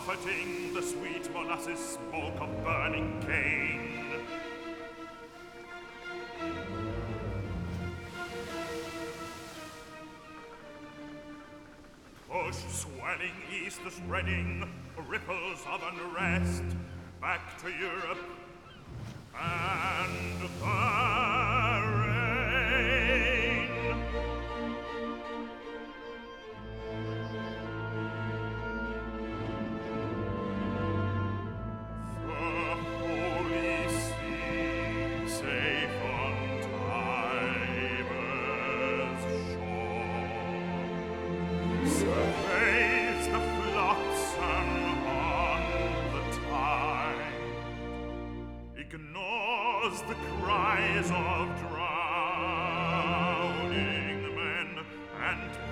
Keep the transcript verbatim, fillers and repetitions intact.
buffeting the sweet molasses smoke of burning cane. Push swelling east the spreading ripples of unrest back to Europe and Bahrain. The Holy See, safe on Tiber's shore, surveys the flotsam on the tide, ignores the cries of drowning men, and